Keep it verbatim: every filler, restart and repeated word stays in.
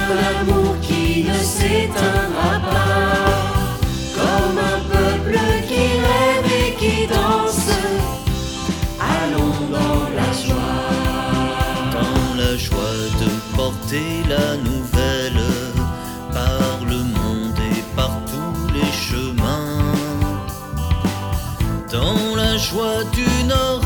l'amour qui ne s'éteindra pas. Comme un peuple qui rêve et qui danse, allons dans la joie. Dans la joie de porter la nouvelle par le monde et par tous les chemins. Dans la joie du Nord